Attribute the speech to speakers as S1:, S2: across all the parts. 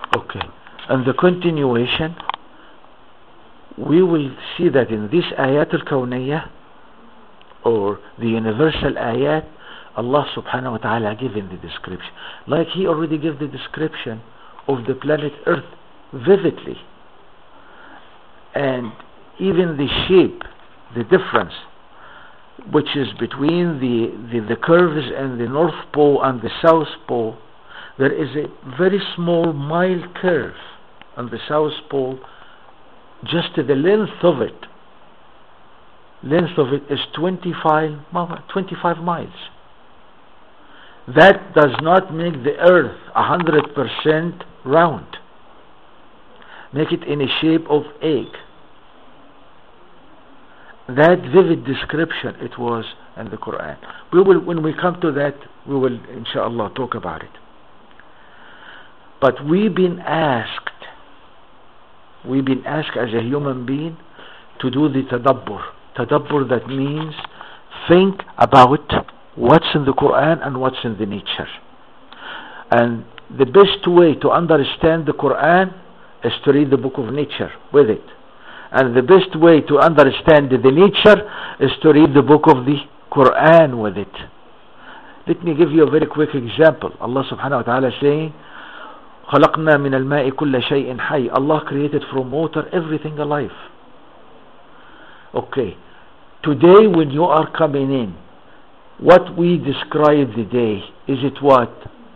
S1: Okay. And the continuation, we will see that in this ayat al-kawniyah, or the universal ayat, Allah subhanahu wa ta'ala given the description. Like He already gave the description of the planet Earth vividly. And even the shape, the difference, which is between the curves and the North Pole and the South Pole, there is a very small mild curve on the South Pole. Just the length of it is 25 miles. That does not make the earth 100% round. Make it in a shape of egg. That vivid description, it was in the Quran. We will, when we come to that, we will inshallah talk about it. But we've been asked as a human being to do the tadabbur. Tadabbur, that means think about what's in the Quran and what's in the nature. And the best way to understand the Quran is to read the book of nature with it. And the best way to understand the nature is to read the book of the Quran with it. Let me give you a very quick example. Allah subhanahu wa ta'ala saying, خَلَقْنَا مِنَ الْمَاءِ كُلَّ شَيْءٍ حَيٍّ. Allah created from water everything alive. Okay. Today when you are coming in, what we describe the day, is it what?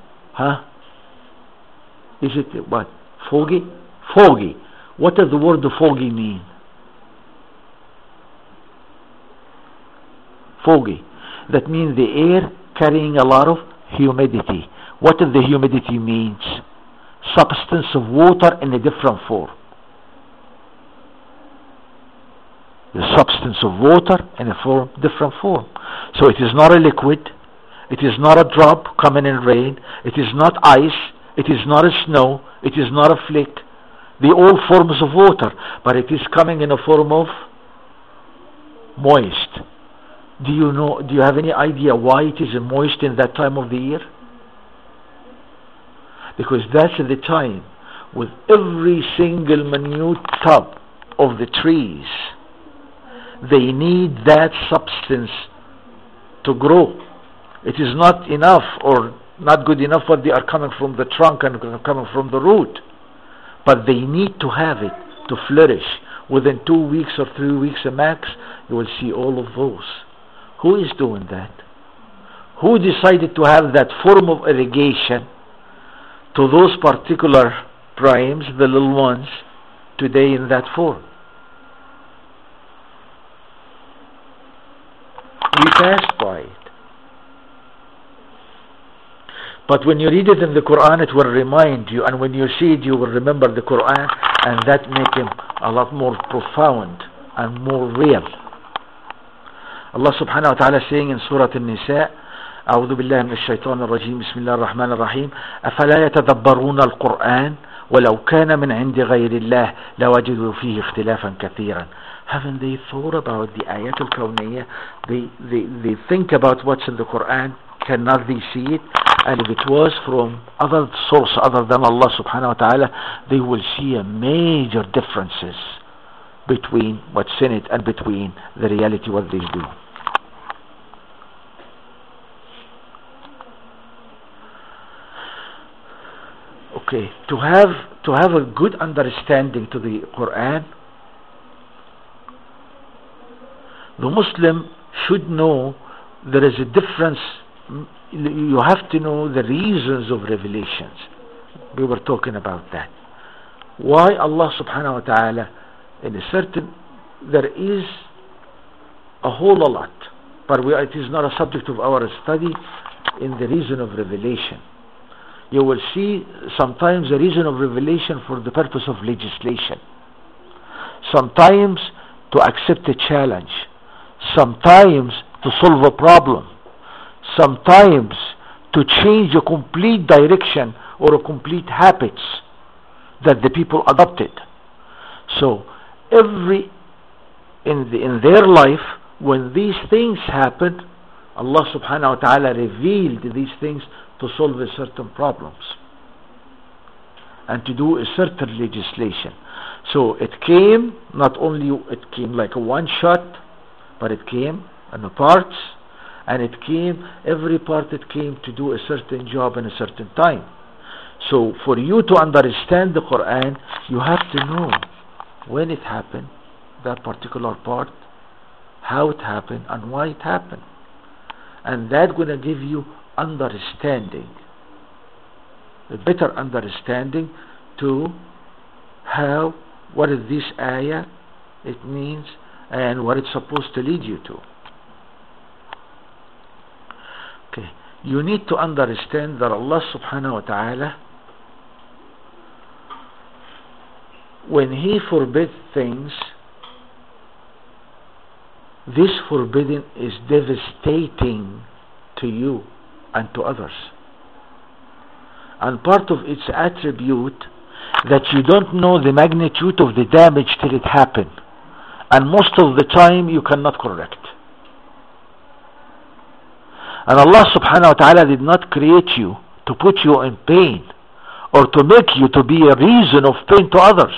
S1: Is it what? Foggy? Foggy. What does the word foggy mean? Foggy. That means the air carrying a lot of humidity. What does the humidity means? Substance of water in a different form. The substance of water in a different form. So it is not a liquid. It is not a drop coming in rain. It is not ice. It is not a snow. It is not a flake. They all forms of water, but it is coming in a form of moist. Do you have any idea why it is moist in that time of the year? Because that's the time with every single minute tub of the trees, they need that substance to grow. It is not enough or not good enough what they are coming from the trunk and coming from the root, but they need to have it to flourish. Within 2 weeks or 3 weeks a max, you will see all of those. Who is doing that? Who decided to have that form of irrigation to those particular primes, the little ones, today in that form? We pass by it. But when you read it in the Quran, it will remind you, and when you see it, you will remember the Quran, and that makes him a lot more profound and more real. Allah subhanahu wa ta'ala saying in Surah An-Nisa, أعوذ بالله من الشيطان الرجيم بسم الله الرحمن الرحيم أفلا يتدبرون القرآن ولو كان من عند غير الله لوجدوا فيه اختلافا كثيرا. Haven't they thought about the ayat al-kawniyah? They think about what's in the Quran. Cannot they see it? And if it was from other source other than Allah subhanahu wa ta'ala, they will see a major differences between what's in it and between the reality what they do. Okay, to have a good understanding to the Quran, the Muslim should know there is a difference. You have to know the reasons of revelations. We were talking about that. Why Allah subhanahu wa ta'ala in a certain, there is a whole lot, but it is not a subject of our study in the reason of revelation. You will see sometimes the reason of revelation for the purpose of legislation, sometimes to accept a challenge, sometimes to solve a problem, sometimes to change a complete direction or a complete habits that the people adopted. So in their life, when these things happened, Allah subhanahu wa ta'ala revealed these things to solve certain problems. and to do a certain legislation. So it came, not only it came like a one shot, but it came in the parts, and it came, every part it came to do a certain job in a certain time. So for you to understand the Quran, you have to know when it happened, that particular part, how it happened, and why it happened. And that's going to give you understanding, a better understanding to how, what is this ayah, it means, and what it's supposed to lead you to. Okay, you need to understand that Allah subhanahu wa ta'ala, when He forbids things, this forbidding is devastating to you and to others. And part of its attribute that you don't know the magnitude of the damage till it happened. And most of the time you cannot correct. And Allah subhanahu wa ta'ala did not create you to put you in pain or to make you to be a reason of pain to others.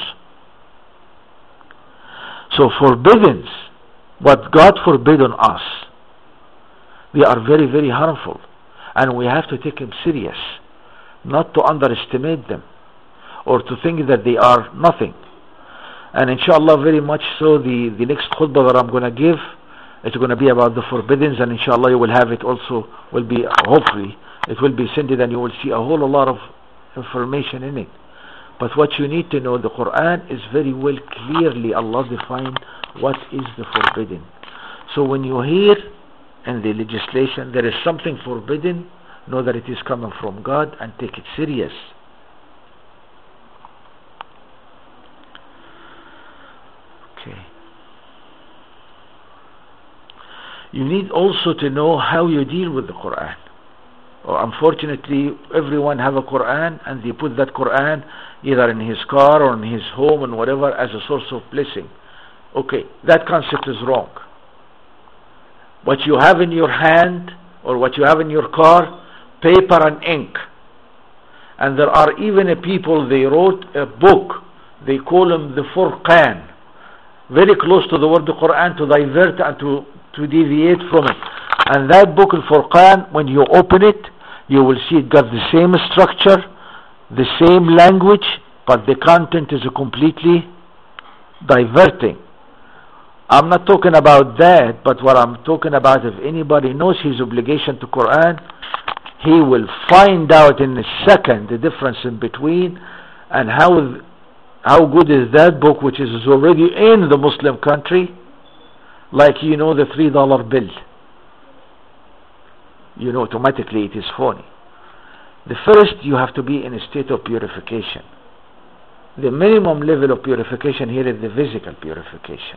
S1: So forbiddings, what God forbidden us, they are very, very harmful, and we have to take them serious, not to underestimate them or to think that they are nothing. And inshallah, very much so, the next khutbah that I'm going to give, it's going to be about the forbiddings, and inshallah you will have it also, will be, hopefully it will be sent, and you will see a whole lot of information in it. But what you need to know, the Quran is very well clearly Allah defined what is the forbidden. So when you hear in the legislation there is something forbidden, know that it is coming from God and take it serious. Okay. You need also to know how you deal with the Quran. Unfortunately, everyone have a Quran, and they put that Quran either in his car or in his home and whatever as a source of blessing. Okay, that concept is wrong. What you have in your hand or what you have in your car, paper and ink. And there are even people, they wrote a book, they call them the Furqan, very close to the word the Quran, to divert and to deviate from it. And that book, Al-Furqan, when you open it, you will see it got the same structure, the same language, but the content is completely diverting. I'm not talking about that, but what I'm talking about, if anybody knows his obligation to Quran, he will find out in a second the difference in between, and how good is that book, which is already in the Muslim country, like the $3 bill. Automatically it is phony. The first, you have to be in a state of purification. The minimum level of purification here is the physical purification.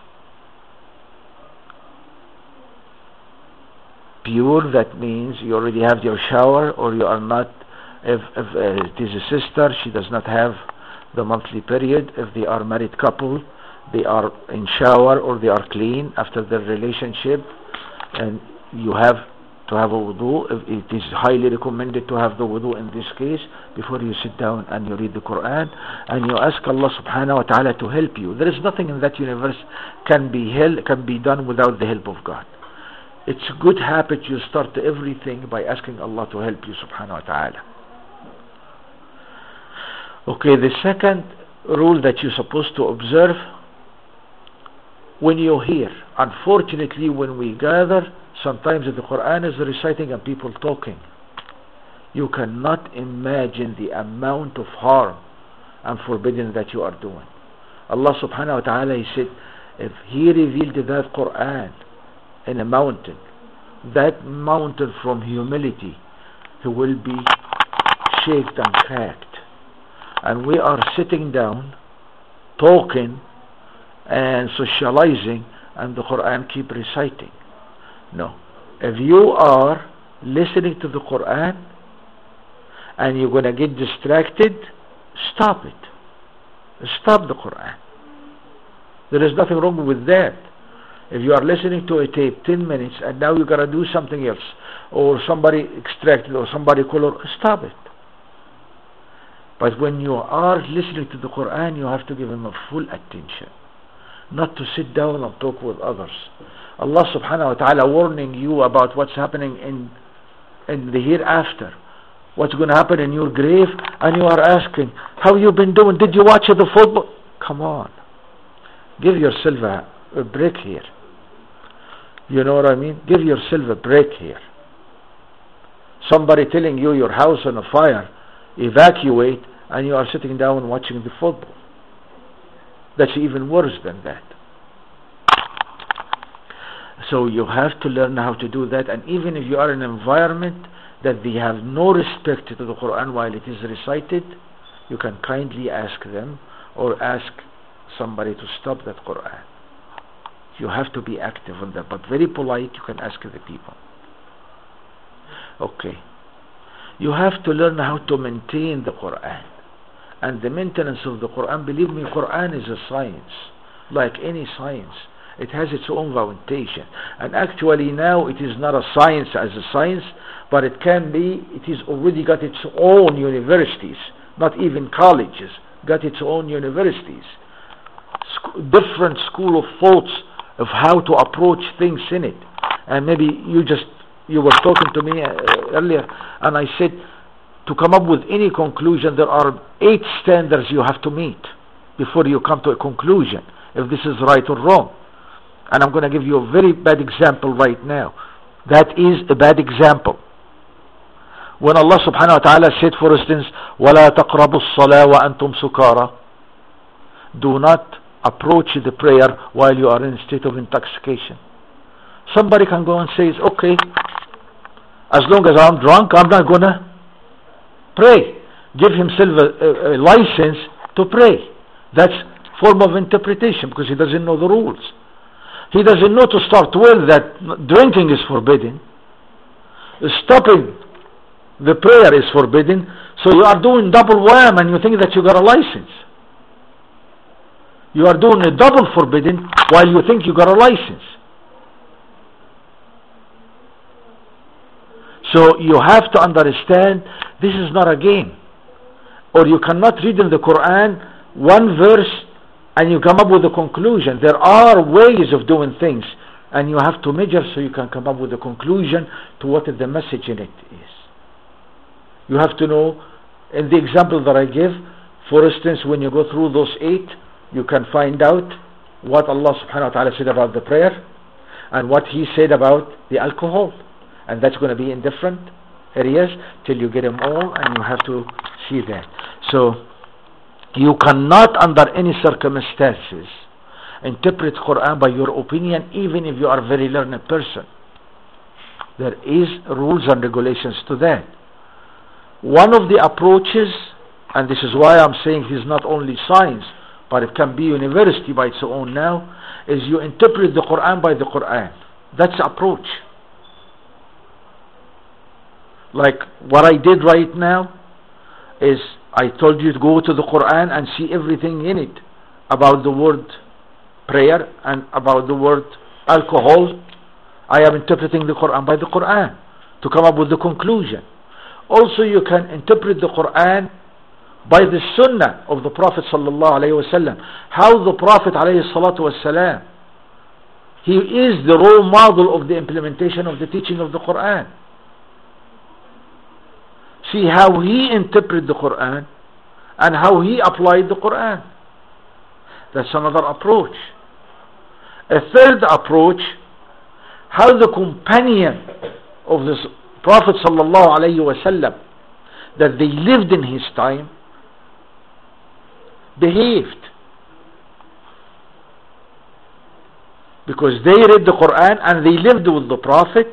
S1: Pure, that means you already have your shower, or you are not, if it is a sister, she does not have the monthly period. If they are married couple, they are in shower or they are clean after their relationship, and you have to have a wudu. It is highly recommended to have the wudu in this case before you sit down and you read the Quran, and you ask Allah subhanahu wa ta'ala to help you. There is nothing in that universe can be done without the help of God. It's a good habit, you start everything by asking Allah to help you subhanahu wa ta'ala. Okay, the second rule that you're supposed to observe, when you hear, unfortunately when we gather, sometimes the Quran is reciting and people talking. You cannot imagine the amount of harm and forbidding that you are doing. Allah subhanahu wa ta'ala, He said, if He revealed that Quran in a mountain, that mountain from humility, He will be shaken and cracked. And we are sitting down, talking and socializing, and the Quran keep reciting. No. If you are listening to the Quran and you're going to get distracted, stop it. Stop the Quran. There is nothing wrong with that. If you are listening to a tape 10 minutes and now you got to do something else, or somebody extracted or somebody color, stop it. But when you are listening to the Quran, you have to give him a full attention, not to sit down and talk with others. Allah subhanahu wa ta'ala warning you about what's happening in the hereafter, what's going to happen in your grave, and you are asking, how you been doing? Did you watch the football? Come on, give yourself a break here. You know what I mean? Give yourself a break here. Somebody telling you your house on a fire, evacuate, and you are sitting down watching the football. That's even worse than that. So you have to learn how to do that, and even if you are in an environment that they have no respect to the Quran while it is recited, you can kindly ask them or ask somebody to stop that Quran. You have to be active on that, but very polite. You can ask the people. Okay. You have to learn how to maintain the Quran. And the maintenance of the Quran, believe me, Quran is a science. Like any science. It has its own foundation. And actually now it is not a science as a science, but it can be, it is already got its own universities. Not even colleges. Got its own universities. Different school of thoughts of how to approach things in it. And maybe you were talking to me earlier, and I said to come up with any conclusion there are 8 standards you have to meet before you come to a conclusion if this is right or wrong. And I'm going to give you a very bad example right now. That is a bad example. When Allah subhanahu wa ta'ala said, for instance, وَلَا تَقْرَبُوا الصَّلَاةَ وَأَنْتُمْ سُكَارَى, do not approach the prayer while you are in a state of intoxication. Somebody can go and say, okay, as long as I'm drunk, I'm not going to pray. Give himself a license to pray. That's form of interpretation, because he doesn't know the rules. He doesn't know to start with that drinking is forbidden. Stopping the prayer is forbidden. So you are doing double wham and you think that you got a license. You are doing a double forbidden while you think you got a license. So you have to understand this is not a game. Or you cannot read in the Quran one verse and you come up with a conclusion. There are ways of doing things, and you have to measure so you can come up with a conclusion to what the message in it is. You have to know, in the example that I give, for instance, when you go through those 8, you can find out what Allah subhanahu wa ta'ala said about the prayer and what He said about the alcohol. And that's going to be in different areas till you get them all, and you have to see that. So you cannot under any circumstances interpret Quran by your opinion, even if you are a very learned person. There is rules and regulations to that. One of the approaches, and this is why I'm saying it is not only science, but it can be university by its own now, is you interpret the Quran by the Quran. That's the approach. Like what I did right now is I told you to go to the Quran and see everything in it about the word prayer and about the word alcohol. I am interpreting the Quran by the Quran to come up with the conclusion. Also you can interpret the Quran by the Sunnah of the Prophet sallallahu alaihi wasallam. How the Prophet alayhi salatu wasalam, he is the role model of the implementation of the teaching of the Quran. See how he interpreted the Quran and how he applied the Quran. That's another approach. A third approach, how the companion of the Prophet sallallahu alaihi wasallam that they lived in his time behaved. Because they read the Quran and they lived with the Prophet,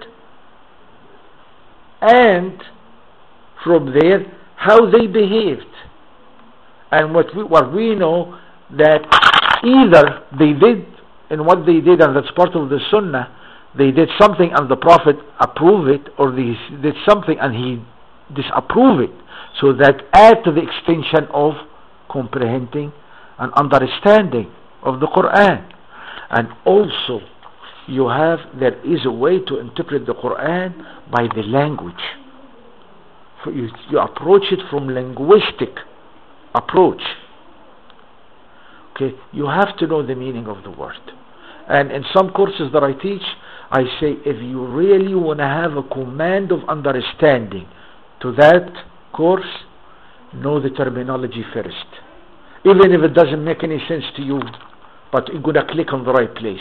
S1: and from there how they behaved. And what we know, that either they did, and what they did, and that's part of the Sunnah, they did something and the Prophet approved it, or they did something and he disapproved it. So that add to the extension of comprehending and understanding of the Quran. And also there is a way to interpret the Quran by the language. You approach it from linguistic approach. Okay, you have to know the meaning of the word. And in some courses that I teach, I say if you really want to have a command of understanding to that course, know the terminology first. Even if it doesn't make any sense to you, but you're going to click on the right place.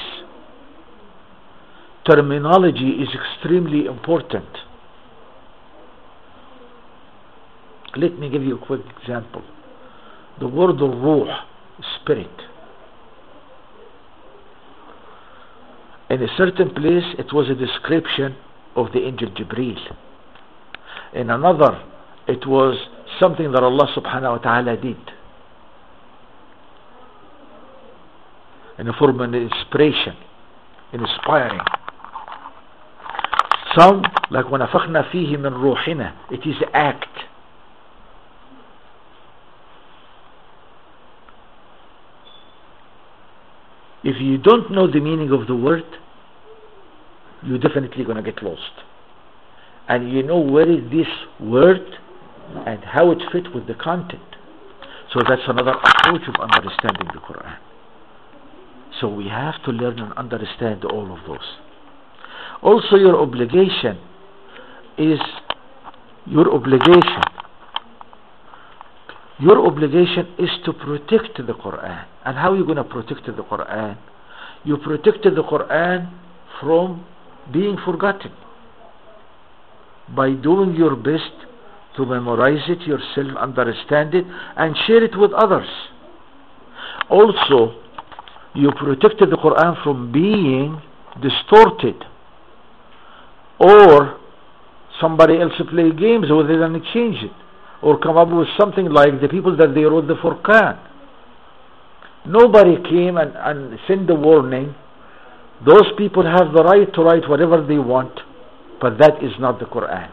S1: Terminology is extremely important. Let me give you a quick example. The word ruh, spirit. In a certain place, it was a description of the angel Jibreel. In another, it was something that Allah subhanahu wa ta'ala did. In a form of inspiration, inspiring. Some, like وَنَفَخْنَا فِيهِ مِنْ رُوحِنَا, it is act. If you don't know the meaning of the word, you're definitely going to get lost. And you know where is this word and how it fits with the content. So that's another approach of understanding the Quran. So we have to learn and understand all of those. Also, your obligation is to protect the Quran. And how are you going to protect the Quran? You protect the Quran from being forgotten by doing your best to memorize it yourself, understand it, and share it with others. Also, you protect the Quran from being distorted, or somebody else play games with it and change it, or come up with something like the people that they wrote the Furqan. Nobody came and sent the warning. Those people have the right to write whatever they want, but that is not the Quran.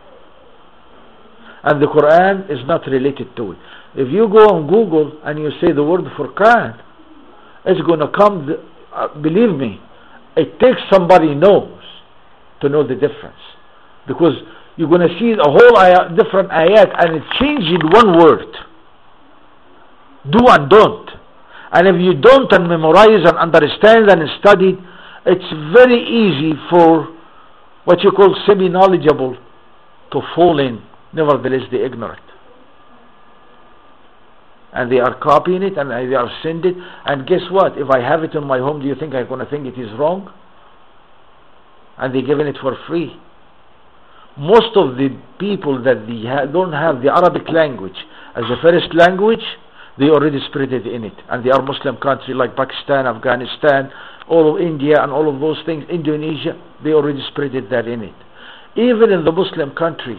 S1: And the Quran is not related to it. If you go on Google and you say the word Furqan, it's going to come, believe me, it takes somebody knows to know the difference. Because you're going to see a whole different ayat and it changes one word. Do and don't. And if you don't and memorize and understand and study, it's very easy for what you call semi-knowledgeable to fall in, nevertheless the ignorant. And they are copying it and they are sending it. And guess what? If I have it in my home, do you think I'm going to think it is wrong? And they're giving it for free. Most of the people that don't have the Arabic language as a first language, they already spread it in it. And they are Muslim countries like Pakistan, Afghanistan, all of India and all of those things, Indonesia, they already spread it there in it. Even in the Muslim country,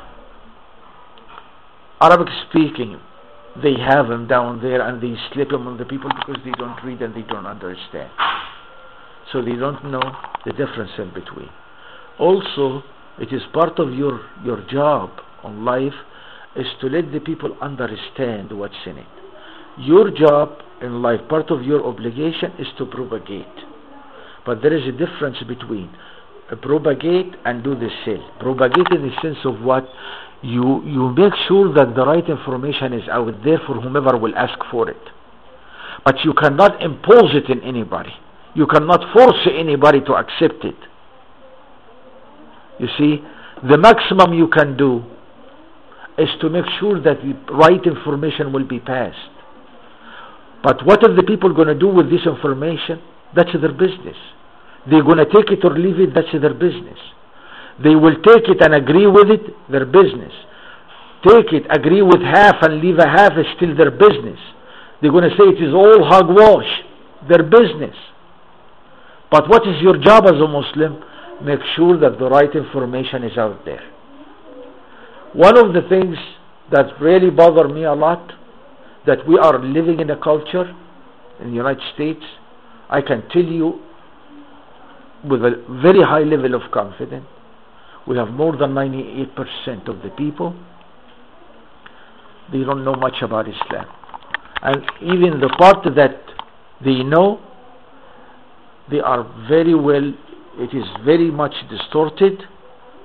S1: Arabic speaking, they have them down there and they slip them on the people because they don't read and they don't understand. So they don't know the difference in between. Also, it is part of your job on life is to let the people understand what's in it. Your job in life, part of your obligation is to propagate. But there is a difference between propagate and do the sale. Propagate in the sense of what? You make sure that the right information is out there for whomever will ask for it. But you cannot impose it in anybody. You cannot force anybody to accept it. You see, the maximum you can do is to make sure that the right information will be passed. But what are the people going to do with this information? That's their business. They're going to take it or leave it, that's their business. They will take it and agree with it, their business. Take it, agree with half and leave a half, is still their business. They're going to say it is all hogwash, their business. But what is your job as a Muslim? Make sure that the right information is out there. One of the things that really bother me a lot, that we are living in a culture in the United States, I can tell you with a very high level of confidence, we have more than 98% of the people, they don't know much about Islam. And even the part that they know, they are very well, it is very much distorted,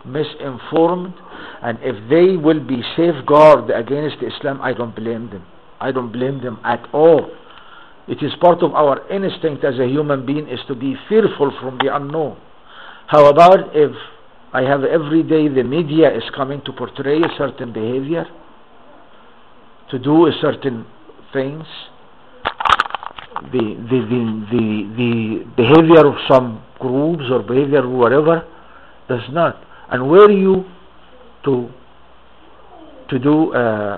S1: misinformed, and if they will be safeguarded against Islam, I don't blame them. I don't blame them at all. It is part of our instinct as a human being is to be fearful from the unknown. How about if I have every day the media is coming to portray a certain behavior, to do a certain things, the behavior of some groups or behavior of whatever does not. And where you to do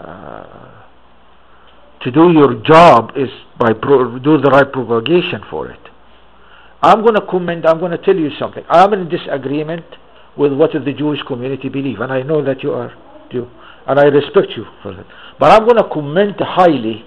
S1: your job is by do the right propagation for it. I'm going to tell you something. I'm in disagreement with what the Jewish community believe, and I know that you are Jew, and I respect you for that. But I'm going to comment highly,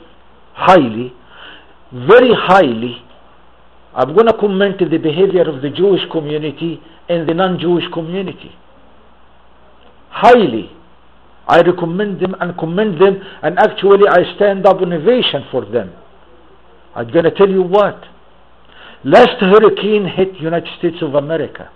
S1: very highly. I'm going to comment the behavior of the Jewish community and the non-Jewish community. Highly. I recommend them and commend them, and actually I stand up in ovation for them. I'm going to tell you what. Last hurricane hit United States of America.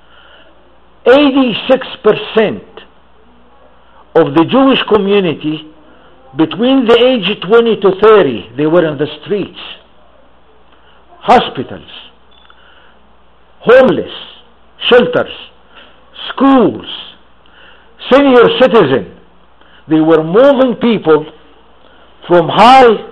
S1: 86% of the Jewish community between the age 20 to 30, they were in the streets, hospitals, homeless, shelters, schools, senior citizen. They were moving people from high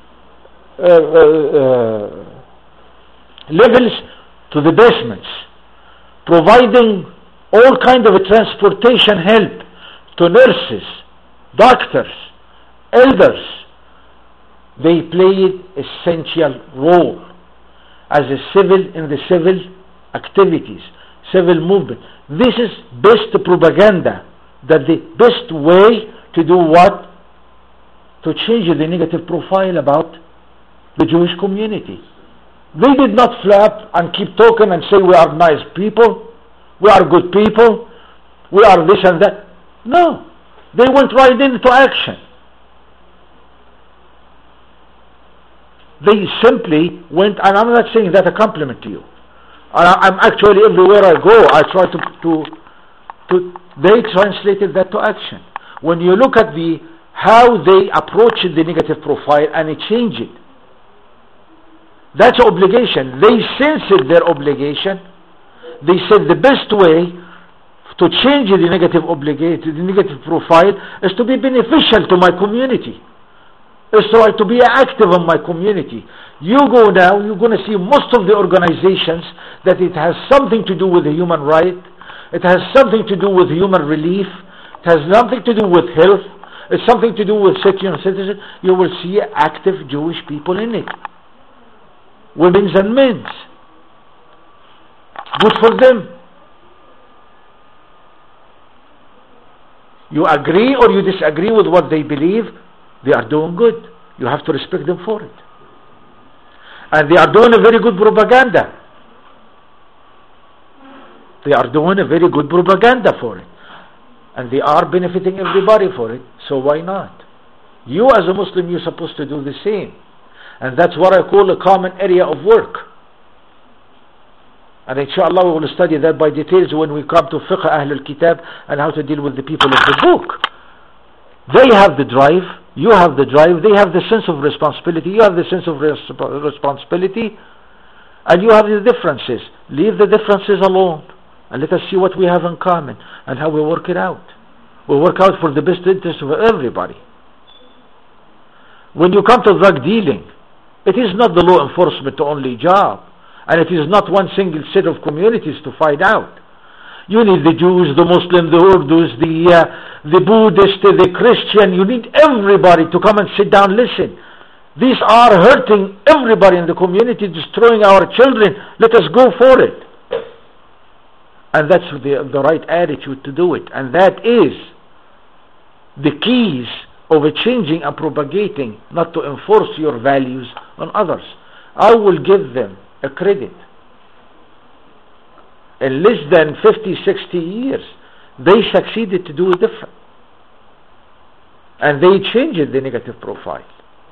S1: levels to the basements, providing all kind of transportation help to nurses, doctors, elders. They played essential role as a in the civil activities, civil movement. This is best propaganda, that the best way to do what? To change the negative profile about the Jewish community. They did not flap and keep talking and say we are nice people, we are good people, we are this and that. No, they went right into action. They simply went, and I'm not saying that a compliment to you. I'm actually, everywhere I go, I try to they translated that to action. When you look at how they approached the negative profile and they change it, that's obligation. They sensed their obligation. They said the best way to change the negative profile is to be beneficial to my community. Is to be active in my community. You go now, you're going to see most of the organizations that it has something to do with the human right. It has something to do with human relief. It has nothing to do with health. It's something to do with secular citizen. You will see active Jewish people in it. Women's and men's. Good for them. You agree or you disagree with what they believe, they are doing good. You have to respect them for it. And they are doing a very good propaganda. They are doing a very good propaganda for it. And they are benefiting everybody for it. So why not? You as a Muslim, you're supposed to do the same. And that's what I call a common area of work. And inshallah we will study that by details when we come to Fiqh Ahl al-Kitab and how to deal with the people of the book. They have the drive, you have the drive, they have the sense of responsibility, you have the sense of responsibility, and you have the differences. Leave the differences alone and let us see what we have in common and how we work it out. We work out for the best interest of everybody. When you come to drug dealing, it is not the law enforcement only job, and it is not one single set of communities to find out. You need the Jews, the Muslims, the Urdus, the Buddhists, the Christian. You need everybody to come and sit down, listen. These are hurting everybody in the community, destroying our children. Let us go for it. And that's the right attitude to do it. And that is the keys of changing and propagating, not to enforce your values on others. I will give them a credit. In less than 50, 60 years, they succeeded to do it different. And they changed the negative profile.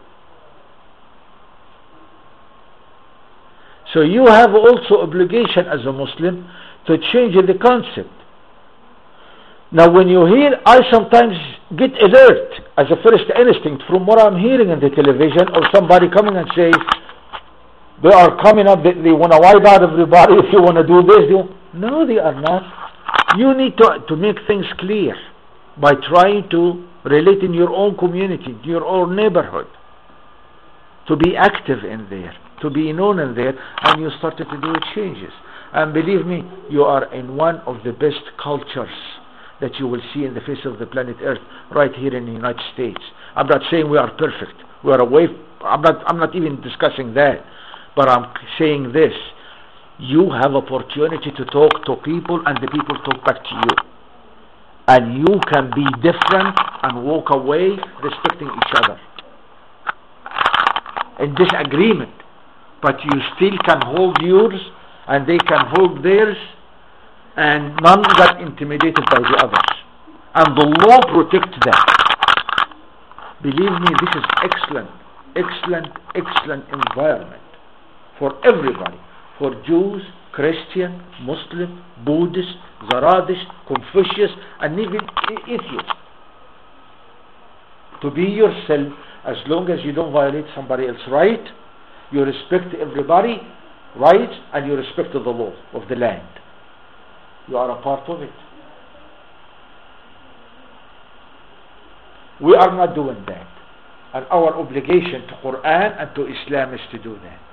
S1: So you have also obligation as a Muslim to change the concept. Now when you hear, I sometimes get alert as a first instinct from what I'm hearing in the television, or somebody coming and say, they are coming up, they want to wipe out everybody if you want to do this. No, they are not. You need to make things clear by trying to relate in your own community, your own neighborhood, to be active in there, to be known in there, and you started to do changes. And believe me, you are in one of the best cultures that you will see in the face of the planet Earth, right here in the United States. I'm not saying we are perfect. We are away. I'm not even discussing that. But I'm saying this: you have opportunity to talk to people, and the people talk back to you. And you can be different and walk away respecting each other in disagreement, but you still can hold yours and they can hold theirs, and none got intimidated by the others, and the law protects that. Believe me, this is excellent environment for everybody, for Jews, Christian, Muslim, Buddhist, Zoroastrian, Confucius, and even atheists. To be yourself, as long as you don't violate somebody else's right, you respect everybody rights, and you respect the law of the land. You are a part of it. We are not doing that, and our obligation to Quran and to Islam is to do that.